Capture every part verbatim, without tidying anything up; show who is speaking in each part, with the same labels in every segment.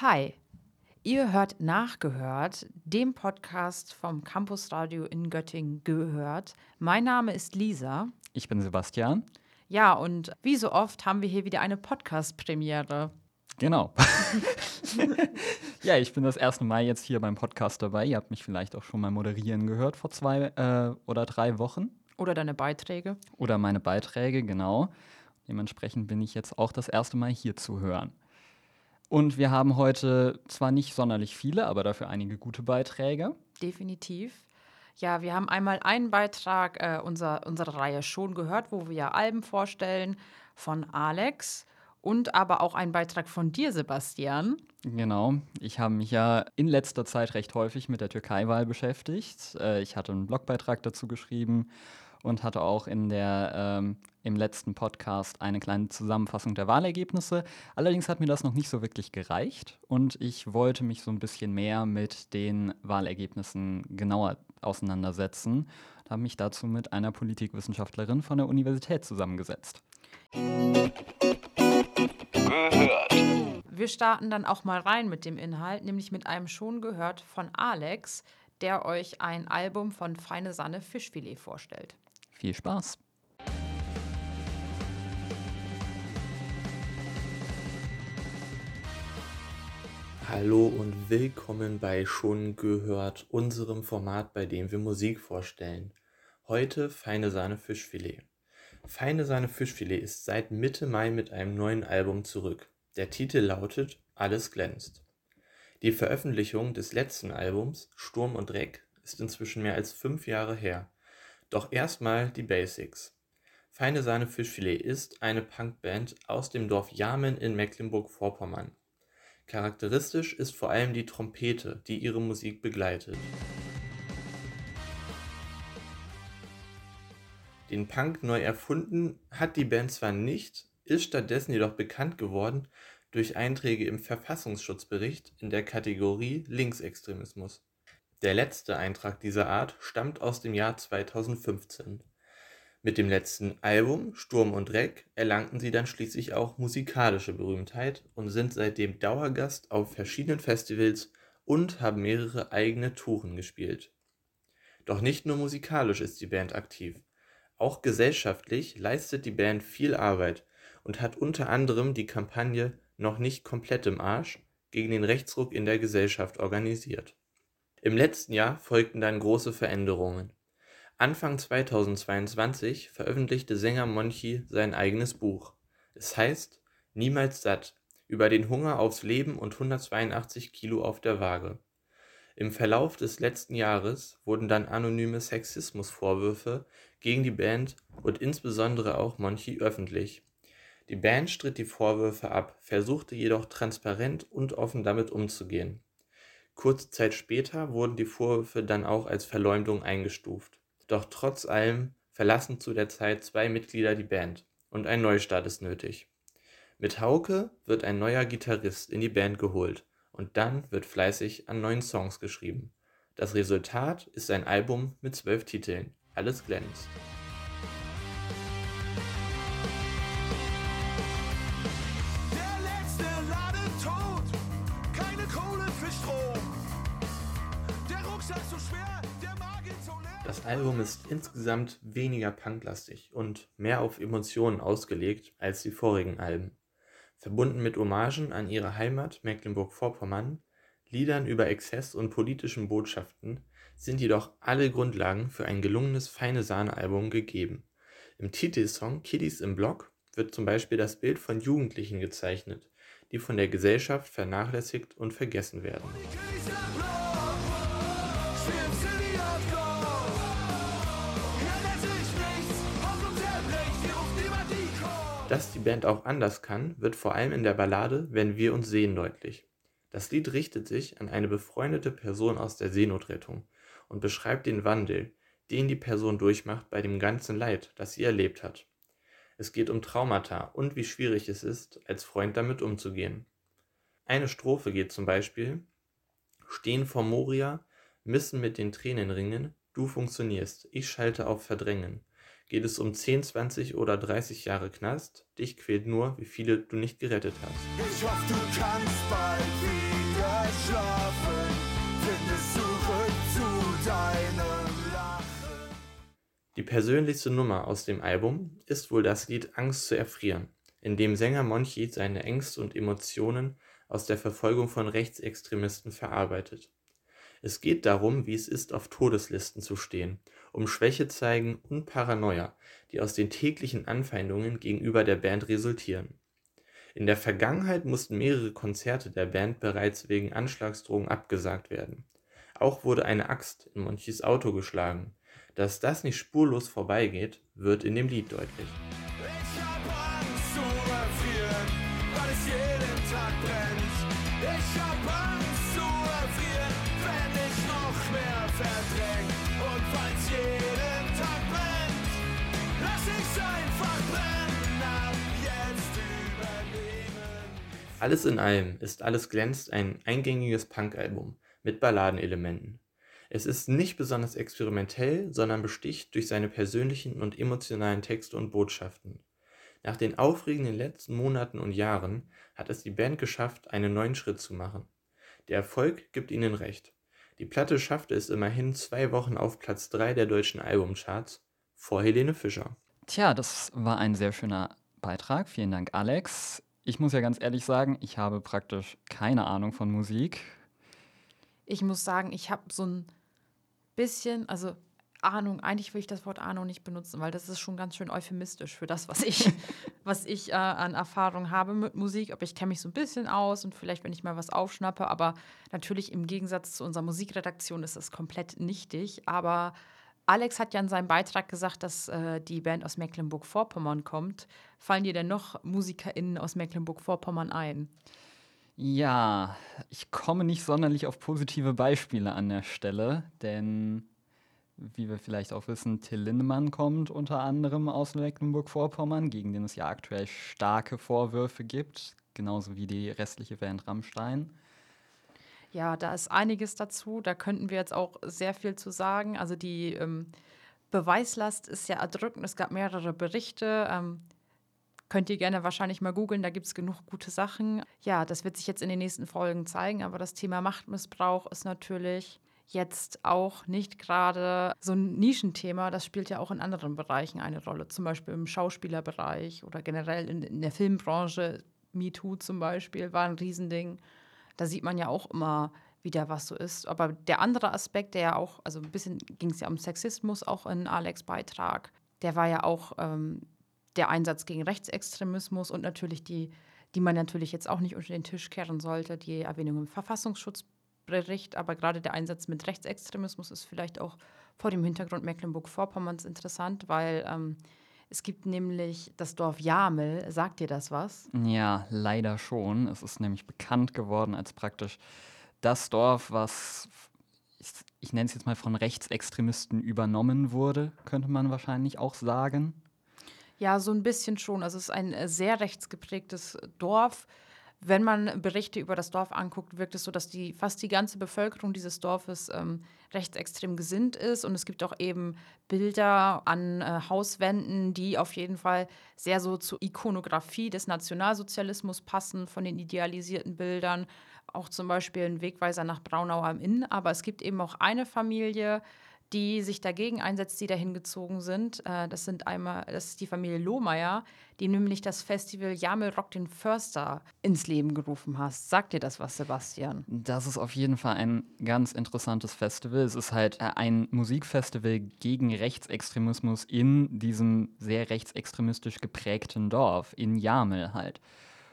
Speaker 1: Hi, ihr hört Nachgehört, dem Podcast vom Campusradio in Göttingen gehört. Mein Name ist Lisa.
Speaker 2: Ich bin Sebastian.
Speaker 1: Ja, und wie so oft haben wir hier wieder eine Podcast-Premiere.
Speaker 2: Genau. Ja, ich bin das erste Mal jetzt hier beim Podcast dabei. Ihr habt mich vielleicht auch schon mal moderieren gehört vor zwei äh, oder drei Wochen.
Speaker 1: Oder deine Beiträge.
Speaker 2: Oder meine Beiträge, genau. Dementsprechend bin ich jetzt auch das erste Mal hier zu hören. Und wir haben heute zwar nicht sonderlich viele, aber dafür einige gute Beiträge.
Speaker 1: Definitiv. Ja, wir haben einmal einen Beitrag äh, unserer, unserer Reihe schon gehört, wo wir ja Alben vorstellen von Alex. Und aber auch einen Beitrag von dir, Sebastian.
Speaker 2: Genau, ich habe mich ja in letzter Zeit recht häufig mit der Türkei-Wahl beschäftigt. Äh, ich hatte einen Blogbeitrag dazu geschrieben und hatte auch in der, ähm, im letzten Podcast eine kleine Zusammenfassung der Wahlergebnisse. Allerdings hat mir das noch nicht so wirklich gereicht und ich wollte mich so ein bisschen mehr mit den Wahlergebnissen genauer auseinandersetzen und habe mich dazu mit einer Politikwissenschaftlerin von der Universität zusammengesetzt.
Speaker 1: Wir starten dann auch mal rein mit dem Inhalt, nämlich mit einem schon gehört von Alex, der euch ein Album von Feine Sahne Fischfilet vorstellt.
Speaker 2: Viel Spaß!
Speaker 3: Hallo und willkommen bei Schon gehört, unserem Format, bei dem wir Musik vorstellen. Heute Feine Sahne Fischfilet. Feine Sahne Fischfilet ist seit Mitte Mai mit einem neuen Album zurück. Der Titel lautet Alles glänzt. Die Veröffentlichung des letzten Albums, Sturm und Dreck, ist inzwischen mehr als fünf Jahre her. Doch erstmal die Basics. Feine Sahne Fischfilet ist eine Punkband aus dem Dorf Jarmen in Mecklenburg-Vorpommern. Charakteristisch ist vor allem die Trompete, die ihre Musik begleitet. Den Punk neu erfunden hat die Band zwar nicht, ist stattdessen jedoch bekannt geworden durch Einträge im Verfassungsschutzbericht in der Kategorie Linksextremismus. Der letzte Eintrag dieser Art stammt aus dem Jahr zweitausendfünfzehn. Mit dem letzten Album Sturm und Dreck erlangten sie dann schließlich auch musikalische Berühmtheit und sind seitdem Dauergast auf verschiedenen Festivals und haben mehrere eigene Touren gespielt. Doch nicht nur musikalisch ist die Band aktiv. Auch gesellschaftlich leistet die Band viel Arbeit und hat unter anderem die Kampagne Noch nicht komplett im Arsch gegen den Rechtsruck in der Gesellschaft organisiert. Im letzten Jahr folgten dann große Veränderungen. Anfang zweitausendzweiundzwanzig veröffentlichte Sänger Monchi sein eigenes Buch. Es heißt Niemals satt, über den Hunger aufs Leben und hundertzweiundachtzig Kilo auf der Waage. Im Verlauf des letzten Jahres wurden dann anonyme Sexismusvorwürfe gegen die Band und insbesondere auch Monchi öffentlich. Die Band stritt die Vorwürfe ab, versuchte jedoch transparent und offen damit umzugehen. Kurze Zeit später wurden die Vorwürfe dann auch als Verleumdung eingestuft. Doch trotz allem verlassen zu der Zeit zwei Mitglieder die Band und ein Neustart ist nötig. Mit Hauke wird ein neuer Gitarrist in die Band geholt und dann wird fleißig an neuen Songs geschrieben. Das Resultat ist ein Album mit zwölf Titeln. Alles glänzt. Das Album ist insgesamt weniger punklastig und mehr auf Emotionen ausgelegt als die vorigen Alben. Verbunden mit Hommagen an ihre Heimat Mecklenburg-Vorpommern, Liedern über Exzess und politischen Botschaften sind jedoch alle Grundlagen für ein gelungenes Feine-Sahne-Album gegeben. Im Titelsong Kiddies im Block wird zum Beispiel das Bild von Jugendlichen gezeichnet, die von der Gesellschaft vernachlässigt und vergessen werden. Dass die Band auch anders kann, wird vor allem in der Ballade Wenn wir uns sehen deutlich. Das Lied richtet sich an eine befreundete Person aus der Seenotrettung und beschreibt den Wandel, den die Person durchmacht bei dem ganzen Leid, das sie erlebt hat. Es geht um Traumata und wie schwierig es ist, als Freund damit umzugehen. Eine Strophe geht zum Beispiel: Stehen vor Moria, müssen mit den Tränen ringen, du funktionierst, ich schalte auf Verdrängen. Geht es um zehn, zwanzig oder dreißig Jahre Knast, dich quält nur, wie viele du nicht gerettet hast.
Speaker 4: Ich hoffe, du kannst bald wieder
Speaker 3: Die persönlichste Nummer aus dem Album ist wohl das Lied Angst zu erfrieren, in dem Sänger Monchi seine Ängste und Emotionen aus der Verfolgung von Rechtsextremisten verarbeitet. Es geht darum, wie es ist, auf Todeslisten zu stehen, um Schwäche zeigen und Paranoia, die aus den täglichen Anfeindungen gegenüber der Band resultieren. In der Vergangenheit mussten mehrere Konzerte der Band bereits wegen Anschlagsdrohungen abgesagt werden. Auch wurde eine Axt in Monchis Auto geschlagen. Dass das nicht spurlos vorbeigeht, wird in dem Lied deutlich.
Speaker 4: Ich hab Angst zu erfrieren, weil es jeden Tag brennt. Ich hab Angst zu erfrieren, wenn ich noch mehr verdräng. Und weil's jeden Tag brennt, lass ich's einfach brennen, ab jetzt übernehmen.
Speaker 3: Alles in allem ist Alles glänzt ein eingängiges Punk-Album mit Balladenelementen. Es ist nicht besonders experimentell, sondern besticht durch seine persönlichen und emotionalen Texte und Botschaften. Nach den aufregenden letzten Monaten und Jahren hat es die Band geschafft, einen neuen Schritt zu machen. Der Erfolg gibt ihnen recht. Die Platte schaffte es immerhin zwei Wochen auf Platz drei der deutschen Albumcharts, vor Helene Fischer.
Speaker 2: Tja, das war ein sehr schöner Beitrag. Vielen Dank, Alex. Ich muss ja ganz ehrlich sagen, ich habe praktisch keine Ahnung von Musik.
Speaker 1: Ich muss sagen, ich habe so ein bisschen, also Ahnung, eigentlich will ich das Wort Ahnung nicht benutzen, weil das ist schon ganz schön euphemistisch für das, was ich, was ich äh, an Erfahrung habe mit Musik. Aber ich kenne mich so ein bisschen aus und vielleicht, wenn ich mal was aufschnappe. Aber natürlich im Gegensatz zu unserer Musikredaktion ist das komplett nichtig. Aber Alex hat ja in seinem Beitrag gesagt, dass äh, die Band aus Mecklenburg-Vorpommern kommt. Fallen dir denn noch MusikerInnen aus Mecklenburg-Vorpommern ein?
Speaker 2: Ja, ich komme nicht sonderlich auf positive Beispiele an der Stelle, denn wie wir vielleicht auch wissen, Till Lindemann kommt unter anderem aus Mecklenburg-Vorpommern, gegen den es ja aktuell starke Vorwürfe gibt, genauso wie die restliche Band Rammstein.
Speaker 1: Ja, da ist einiges dazu. Da könnten wir jetzt auch sehr viel zu sagen. Also die ähm, Beweislast ist ja erdrückend. Es gab mehrere Berichte. Ähm, könnt ihr gerne wahrscheinlich mal googeln. Da gibt es genug gute Sachen. Ja, das wird sich jetzt in den nächsten Folgen zeigen. Aber das Thema Machtmissbrauch ist natürlich jetzt auch nicht gerade so ein Nischenthema. Das spielt ja auch in anderen Bereichen eine Rolle. Zum Beispiel im Schauspielerbereich oder generell in, in der Filmbranche. MeToo zum Beispiel war ein Riesending. Da sieht man ja auch immer wieder, was so ist. Aber der andere Aspekt, der ja auch, also ein bisschen ging es ja um Sexismus, auch in Alex' Beitrag, der war ja auch ähm, der Einsatz gegen Rechtsextremismus und natürlich die, die man natürlich jetzt auch nicht unter den Tisch kehren sollte, die Erwähnung im Verfassungsschutzbericht. Aber gerade der Einsatz mit Rechtsextremismus ist vielleicht auch vor dem Hintergrund Mecklenburg-Vorpommerns interessant, weil ähm, es gibt nämlich das Dorf Jamel. Sagt dir das was?
Speaker 2: Ja, leider schon. Es ist nämlich bekannt geworden als praktisch das Dorf, was, ich, ich nenne es jetzt mal von Rechtsextremisten übernommen wurde, könnte man wahrscheinlich auch sagen.
Speaker 1: Ja, so ein bisschen schon. Also es ist ein äh, sehr rechtsgeprägtes Dorf. Wenn man Berichte über das Dorf anguckt, wirkt es so, dass die fast die ganze Bevölkerung dieses Dorfes ähm, rechtsextrem gesinnt ist. Und es gibt auch eben Bilder an äh, Hauswänden, die auf jeden Fall sehr so zur Ikonografie des Nationalsozialismus passen, von den idealisierten Bildern. Auch zum Beispiel ein Wegweiser nach Braunau am Inn. Aber es gibt eben auch eine Familie, die sich dagegen einsetzt, die dahin gezogen sind. Äh, das sind einmal, das ist die Familie Lohmeier, die nämlich das Festival Jamel Rock den Förster ins Leben gerufen hat. Sagt dir das was, Sebastian?
Speaker 2: Das ist auf jeden Fall ein ganz interessantes Festival. Es ist halt äh, ein Musikfestival gegen Rechtsextremismus in diesem sehr rechtsextremistisch geprägten Dorf, in Jamel halt.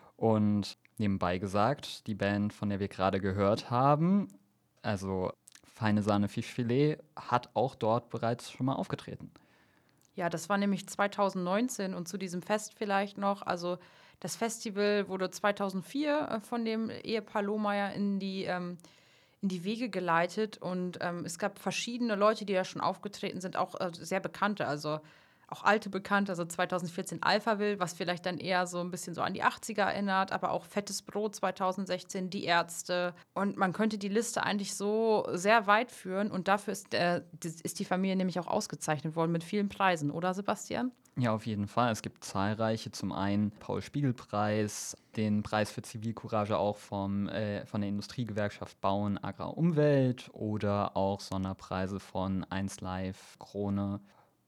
Speaker 2: Und nebenbei gesagt, die Band, von der wir gerade gehört haben, also Feine Sahne Fischfilet, hat auch dort bereits schon mal aufgetreten.
Speaker 1: Ja, das war nämlich zwanzig neunzehn und zu diesem Fest vielleicht noch. Also das Festival wurde zweitausendvier äh, von dem Ehepaar Lohmeier in die, ähm, in die Wege geleitet und ähm, es gab verschiedene Leute, die da schon aufgetreten sind, auch äh, sehr bekannte, also auch alte Bekannte, also zweitausendvierzehn Alphaville, was vielleicht dann eher so ein bisschen so an die achtziger erinnert, aber auch Fettes Brot zweitausendsechzehn, Die Ärzte. Und man könnte die Liste eigentlich so sehr weit führen und dafür ist, äh, ist die Familie nämlich auch ausgezeichnet worden mit vielen Preisen, oder Sebastian?
Speaker 2: Ja, auf jeden Fall. Es gibt zahlreiche. Zum einen Paul-Spiegel-Preis, den Preis für Zivilcourage auch vom, äh, von der Industriegewerkschaft Bauen, Agrar, Umwelt oder auch Sonderpreise von eins Live, Krone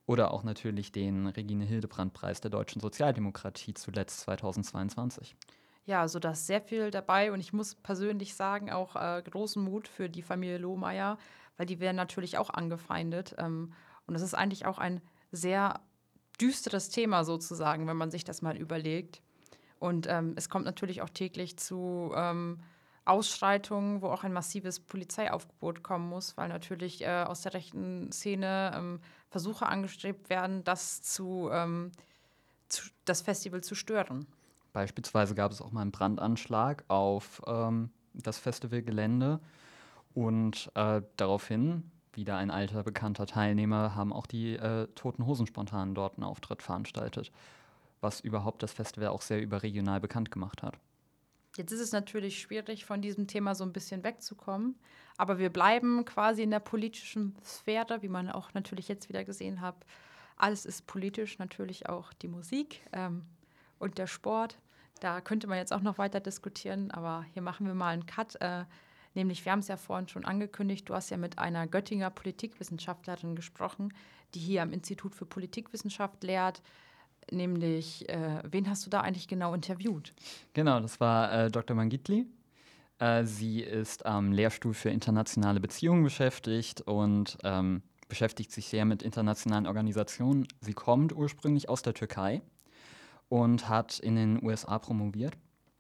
Speaker 2: Oder auch natürlich den Regine-Hildebrandt-Preis der deutschen Sozialdemokratie zuletzt zweitausendzweiundzwanzig.
Speaker 1: Ja, also da ist sehr viel dabei und ich muss persönlich sagen, auch äh, großen Mut für die Familie Lohmeier, weil die werden natürlich auch angefeindet. Ähm, und das ist eigentlich auch ein sehr düsteres Thema sozusagen, wenn man sich das mal überlegt. Und ähm, es kommt natürlich auch täglich zu ähm, Ausschreitungen, wo auch ein massives Polizeiaufgebot kommen muss, weil natürlich äh, aus der rechten Szene ähm, Versuche angestrebt werden, das, zu, ähm, zu, das Festival zu stören.
Speaker 2: Beispielsweise gab es auch mal einen Brandanschlag auf ähm, das Festivalgelände und äh, daraufhin, wieder ein alter bekannter Teilnehmer, haben auch die äh, Toten Hosen spontan dort einen Auftritt veranstaltet, was überhaupt das Festival auch sehr überregional bekannt gemacht hat.
Speaker 1: Jetzt ist es natürlich schwierig, von diesem Thema so ein bisschen wegzukommen, aber wir bleiben quasi in der politischen Sphäre, wie man auch natürlich jetzt wieder gesehen hat. Alles ist politisch, natürlich auch die Musik ähm, und der Sport. Da könnte man jetzt auch noch weiter diskutieren, aber hier machen wir mal einen Cut. Äh, nämlich, wir haben es ja vorhin schon angekündigt, du hast ja mit einer Göttinger Politikwissenschaftlerin gesprochen, die hier am Institut für Politikwissenschaft lehrt. Nämlich, äh, wen hast du da eigentlich genau interviewt?
Speaker 2: Genau, das war äh, Doktor Mangitli. Äh, sie ist am Lehrstuhl für internationale Beziehungen beschäftigt und ähm, beschäftigt sich sehr mit internationalen Organisationen. Sie kommt ursprünglich aus der Türkei und hat in den U S A promoviert.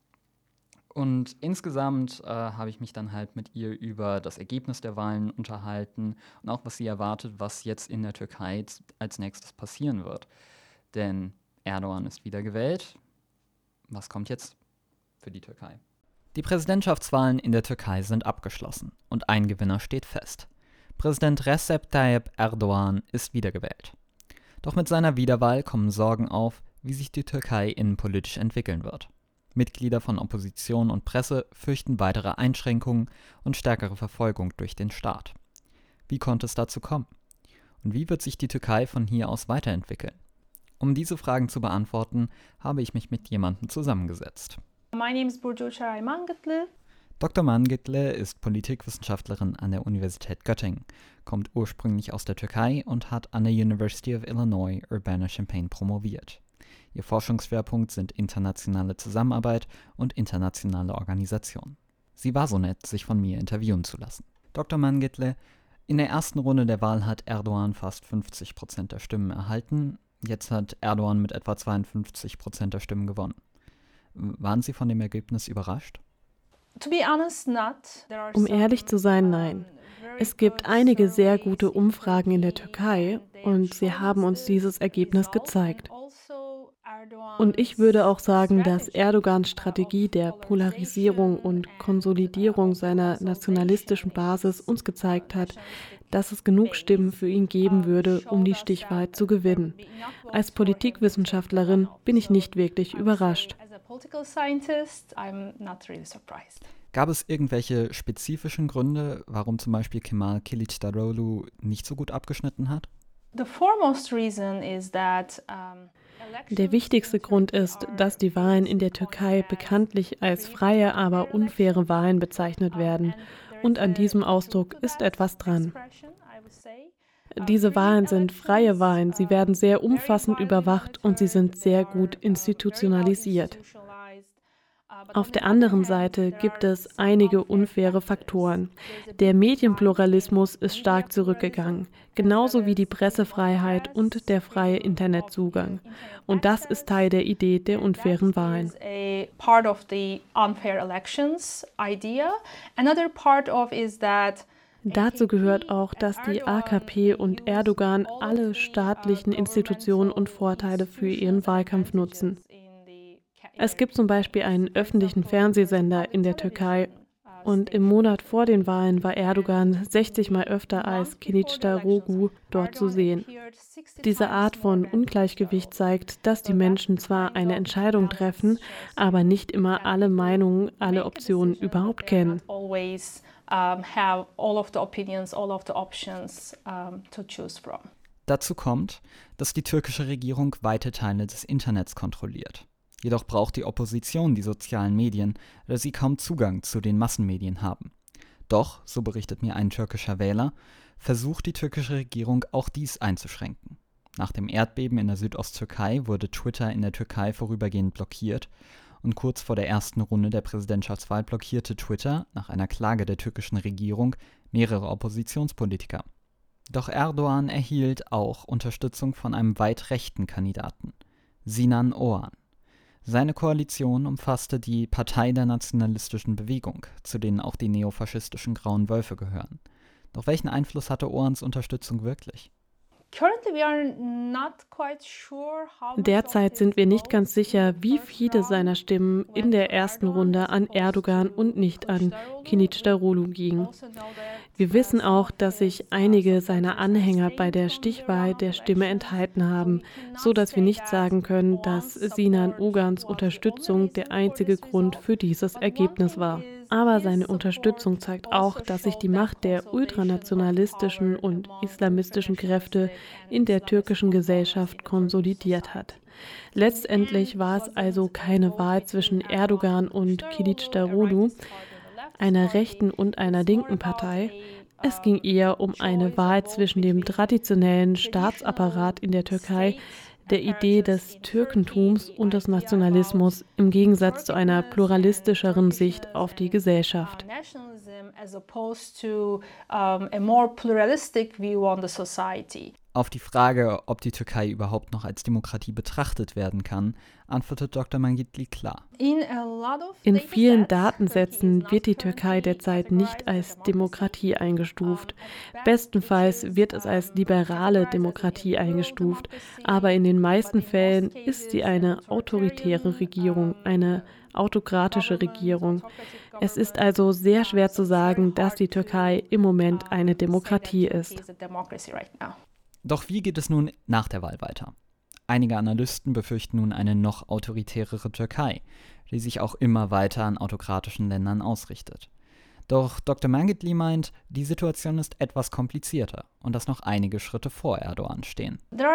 Speaker 2: Und insgesamt äh, habe ich mich dann halt mit ihr über das Ergebnis der Wahlen unterhalten und auch, was sie erwartet, was jetzt in der Türkei als nächstes passieren wird. Denn Erdogan ist wiedergewählt. Was kommt jetzt für die Türkei? Die Präsidentschaftswahlen in der Türkei sind abgeschlossen und ein Gewinner steht fest. Präsident Recep Tayyip Erdogan ist wiedergewählt. Doch mit seiner Wiederwahl kommen Sorgen auf, wie sich die Türkei innenpolitisch entwickeln wird. Mitglieder von Opposition und Presse fürchten weitere Einschränkungen und stärkere Verfolgung durch den Staat. Wie konnte es dazu kommen? Und wie wird sich die Türkei von hier aus weiterentwickeln? Um diese Fragen zu beantworten, habe ich mich mit jemandem zusammengesetzt.
Speaker 5: My name is Burcu Uçaray Mangitli.
Speaker 2: Doktor Mangitli ist Politikwissenschaftlerin an der Universität Göttingen, kommt ursprünglich aus der Türkei und hat an der University of Illinois Urbana-Champaign promoviert. Ihr Forschungsschwerpunkt sind internationale Zusammenarbeit und internationale Organisation. Sie war so nett, sich von mir interviewen zu lassen. Doktor Mangitli, in der ersten Runde der Wahl hat Erdogan fast fünfzig Prozent der Stimmen erhalten. Jetzt hat Erdogan mit etwa zweiundfünfzig Prozent der Stimmen gewonnen. Waren Sie von dem Ergebnis überrascht?
Speaker 6: Um ehrlich zu sein, nein. Es gibt einige sehr gute Umfragen in der Türkei und sie haben uns dieses Ergebnis gezeigt. Und ich würde auch sagen, dass Erdogans Strategie der Polarisierung und Konsolidierung seiner nationalistischen Basis uns gezeigt hat, dass es genug Stimmen für ihn geben würde, um die Stichwahl zu gewinnen. Als Politikwissenschaftlerin bin ich nicht wirklich überrascht.
Speaker 2: Gab es irgendwelche spezifischen Gründe, warum zum Beispiel Kemal Kılıçdaroğlu nicht so gut abgeschnitten hat?
Speaker 6: Der wichtigste Grund ist, dass die Wahlen in der Türkei bekanntlich als freie, aber unfaire Wahlen bezeichnet werden. Und an diesem Ausdruck ist etwas dran. Diese Wahlen sind freie Wahlen, sie werden sehr umfassend überwacht und sie sind sehr gut institutionalisiert. Auf der anderen Seite gibt es einige unfaire Faktoren. Der Medienpluralismus ist stark zurückgegangen, genauso wie die Pressefreiheit und der freie Internetzugang. Und das ist Teil der Idee der unfairen Wahlen. Dazu gehört auch, dass die A K P und Erdogan alle staatlichen Institutionen und Vorteile für ihren Wahlkampf nutzen. Es gibt zum Beispiel einen öffentlichen Fernsehsender in der Türkei und im Monat vor den Wahlen war Erdogan sechzig Mal öfter als Kılıçdaroğlu dort zu sehen. Diese Art von Ungleichgewicht zeigt, dass die Menschen zwar eine Entscheidung treffen, aber nicht immer alle Meinungen, alle Optionen überhaupt kennen.
Speaker 2: Dazu kommt, dass die türkische Regierung weite Teile des Internets kontrolliert. Jedoch braucht die Opposition die sozialen Medien, da sie kaum Zugang zu den Massenmedien haben. Doch, so berichtet mir ein türkischer Wähler, versucht die türkische Regierung auch dies einzuschränken. Nach dem Erdbeben in der Südosttürkei wurde Twitter in der Türkei vorübergehend blockiert und kurz vor der ersten Runde der Präsidentschaftswahl blockierte Twitter nach einer Klage der türkischen Regierung mehrere Oppositionspolitiker. Doch Erdogan erhielt auch Unterstützung von einem weit rechten Kandidaten, Sinan Oğan. Seine Koalition umfasste die Partei der nationalistischen Bewegung, zu denen auch die neofaschistischen Grauen Wölfe gehören. Doch welchen Einfluss hatte Oğans Unterstützung wirklich?
Speaker 6: Derzeit sind wir nicht ganz sicher, wie viele seiner Stimmen in der ersten Runde an Erdogan und nicht an Kılıçdaroğlu gingen. Wir wissen auch, dass sich einige seiner Anhänger bei der Stichwahl der Stimme enthalten haben, so dass wir nicht sagen können, dass Sinan Oğan's Unterstützung der einzige Grund für dieses Ergebnis war. Aber seine Unterstützung zeigt auch, dass sich die Macht der ultranationalistischen und islamistischen Kräfte in der türkischen Gesellschaft konsolidiert hat. Letztendlich war es also keine Wahl zwischen Erdogan und Kılıçdaroğlu, einer rechten und einer linken Partei. Es ging eher um eine Wahl zwischen dem traditionellen Staatsapparat in der Türkei, der Idee des Türkentums und des Nationalismus im Gegensatz zu einer pluralistischeren Sicht auf die Gesellschaft.
Speaker 2: Auf die Frage, ob die Türkei überhaupt noch als Demokratie betrachtet werden kann, antwortet Doktor Mangitli klar.
Speaker 6: In vielen Datensätzen wird die Türkei derzeit nicht als Demokratie eingestuft. Bestenfalls wird es als liberale Demokratie eingestuft, aber in den meisten Fällen ist sie eine autoritäre Regierung, eine autokratische Regierung. Es ist also sehr schwer zu sagen, dass die Türkei im Moment eine Demokratie ist.
Speaker 2: Doch wie geht es nun nach der Wahl weiter? Einige Analysten befürchten nun eine noch autoritärere Türkei, die sich auch immer weiter an autokratischen Ländern ausrichtet. Doch Doktor Mangitli meint, die Situation ist etwas komplizierter und dass noch einige Schritte vor Erdogan stehen.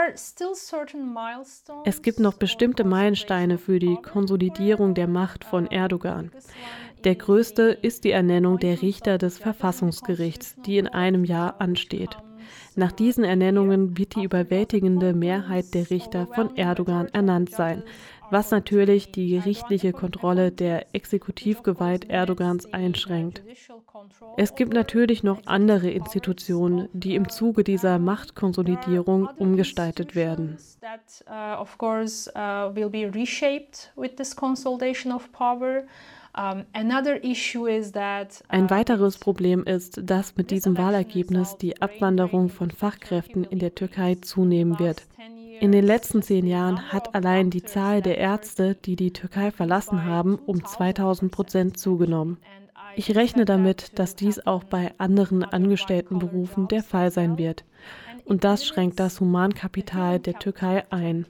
Speaker 6: Es gibt noch bestimmte Meilensteine für die Konsolidierung der Macht von Erdogan. Der größte ist die Ernennung der Richter des Verfassungsgerichts, die in einem Jahr ansteht. Nach diesen Ernennungen wird die überwältigende Mehrheit der Richter von Erdogan ernannt sein, was natürlich die gerichtliche Kontrolle der Exekutivgewalt Erdogans einschränkt. Es gibt natürlich noch andere Institutionen, die im Zuge dieser Machtkonsolidierung umgestaltet werden. Ein weiteres Problem ist, dass mit diesem Wahlergebnis die Abwanderung von Fachkräften in der Türkei zunehmen wird. In den letzten zehn Jahren hat allein die Zahl der Ärzte, die die Türkei verlassen haben, um zweitausend Prozent zugenommen. Ich rechne damit, dass dies auch bei anderen Angestelltenberufen der Fall sein wird. Und das schränkt das Humankapital der Türkei ein.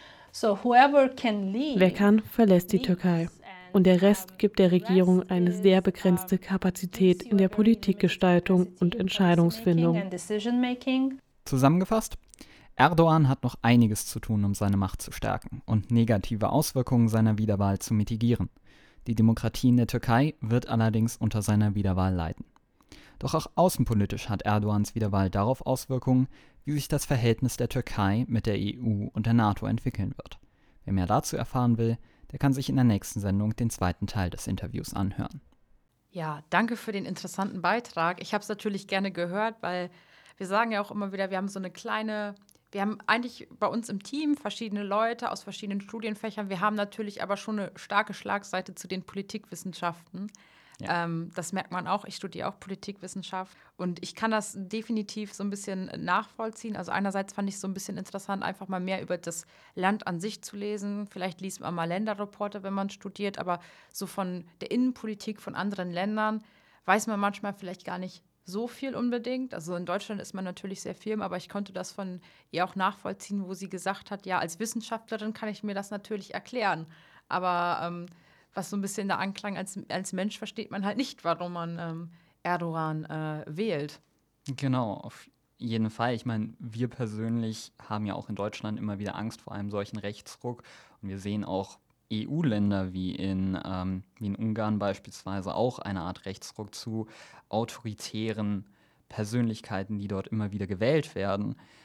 Speaker 6: Wer kann, verlässt die Türkei. Und der Rest gibt der Regierung eine sehr begrenzte Kapazität in der Politikgestaltung und Entscheidungsfindung.
Speaker 2: Zusammengefasst, Erdogan hat noch einiges zu tun, um seine Macht zu stärken und negative Auswirkungen seiner Wiederwahl zu mitigieren. Die Demokratie in der Türkei wird allerdings unter seiner Wiederwahl leiden. Doch auch außenpolitisch hat Erdogans Wiederwahl darauf Auswirkungen, wie sich das Verhältnis der Türkei mit der E U und der NATO entwickeln wird. Wer mehr dazu erfahren will, der kann sich in der nächsten Sendung den zweiten Teil des Interviews anhören.
Speaker 1: Ja, danke für den interessanten Beitrag. Ich habe es natürlich gerne gehört, weil wir sagen ja auch immer wieder, wir haben so eine kleine, wir haben eigentlich bei uns im Team verschiedene Leute aus verschiedenen Studienfächern. Wir haben natürlich aber schon eine starke Schlagseite zu den Politikwissenschaften. Ja. Ähm, das merkt man auch. Ich studiere auch Politikwissenschaft und ich kann das definitiv so ein bisschen nachvollziehen. Also einerseits fand ich es so ein bisschen interessant, einfach mal mehr über das Land an sich zu lesen. Vielleicht liest man mal Länderreporte, wenn man studiert, aber so von der Innenpolitik von anderen Ländern weiß man manchmal vielleicht gar nicht so viel unbedingt. Also in Deutschland ist man natürlich sehr firm, aber ich konnte das von ihr auch nachvollziehen, wo sie gesagt hat, ja, als Wissenschaftlerin kann ich mir das natürlich erklären, aber ähm, was so ein bisschen der Anklang als, als Mensch versteht man halt nicht, warum man ähm, Erdogan äh, wählt.
Speaker 2: Genau, auf jeden Fall. Ich meine, wir persönlich haben ja auch in Deutschland immer wieder Angst vor einem solchen Rechtsruck. Und wir sehen auch E U-Länder wie in, ähm, wie in Ungarn beispielsweise auch eine Art Rechtsruck zu autoritären Persönlichkeiten, die dort immer wieder gewählt werden.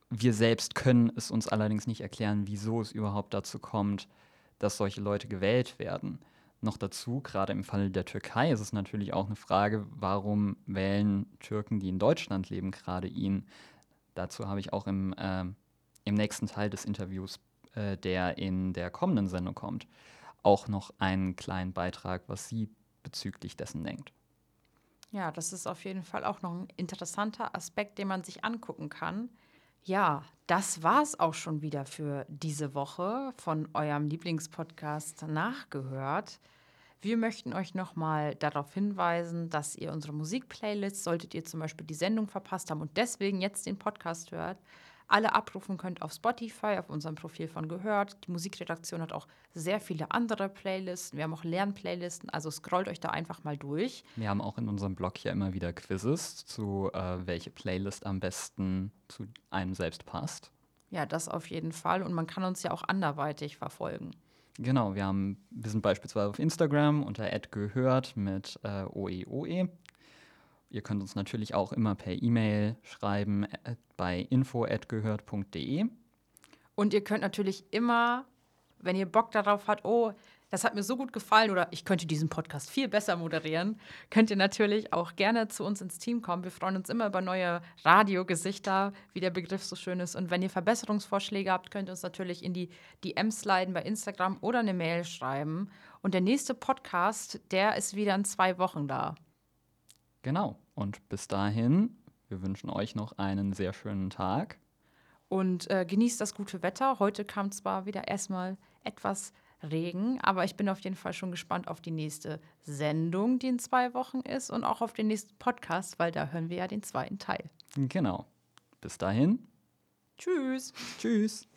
Speaker 2: Wir selbst können es uns allerdings nicht erklären, wieso es überhaupt dazu kommt, dass solche Leute gewählt werden. Noch dazu, gerade im Falle der Türkei, ist es natürlich auch eine Frage, warum wählen Türken, die in Deutschland leben, gerade ihn? Dazu habe ich auch im, äh, im nächsten Teil des Interviews, äh, der in der kommenden Sendung kommt, auch noch einen kleinen Beitrag, was sie bezüglich dessen denkt.
Speaker 1: Ja, das ist auf jeden Fall auch noch ein interessanter Aspekt, den man sich angucken kann. Ja, das war's auch schon wieder für diese Woche von eurem Lieblingspodcast Nachgehört. Wir möchten euch nochmal darauf hinweisen, dass ihr unsere Musikplaylist, solltet ihr zum Beispiel die Sendung verpasst haben und deswegen jetzt den Podcast hört, alle abrufen könnt auf Spotify, auf unserem Profil von Gehört. Die Musikredaktion hat auch sehr viele andere Playlisten. Wir haben auch Lernplaylisten, also scrollt euch da einfach mal durch.
Speaker 2: Wir haben auch in unserem Blog ja immer wieder Quizzes zu, äh, welche Playlist am besten zu einem selbst passt.
Speaker 1: Ja, das auf jeden Fall. Und man kann uns ja auch anderweitig verfolgen.
Speaker 2: Genau, wir, haben, wir sind beispielsweise auf Instagram unter gehört mit äh, O E O E. Ihr könnt uns natürlich auch immer per E-Mail schreiben äh, bei info at gehört punkt de.
Speaker 1: Und ihr könnt natürlich immer, wenn ihr Bock darauf habt, oh, das hat mir so gut gefallen oder ich könnte diesen Podcast viel besser moderieren, könnt ihr natürlich auch gerne zu uns ins Team kommen. Wir freuen uns immer über neue Radiogesichter, wie der Begriff so schön ist. Und wenn ihr Verbesserungsvorschläge habt, könnt ihr uns natürlich in die D Ms sliden bei Instagram oder eine Mail schreiben. Und der nächste Podcast, der ist wieder in zwei Wochen da.
Speaker 2: Genau. Und bis dahin, wir wünschen euch noch einen sehr schönen Tag.
Speaker 1: Und äh, genießt das gute Wetter. Heute kam zwar wieder erstmal etwas Regen, aber ich bin auf jeden Fall schon gespannt auf die nächste Sendung, die in zwei Wochen ist, und auch auf den nächsten Podcast, weil da hören wir ja den zweiten Teil.
Speaker 2: Genau. Bis dahin.
Speaker 1: Tschüss.
Speaker 2: Tschüss.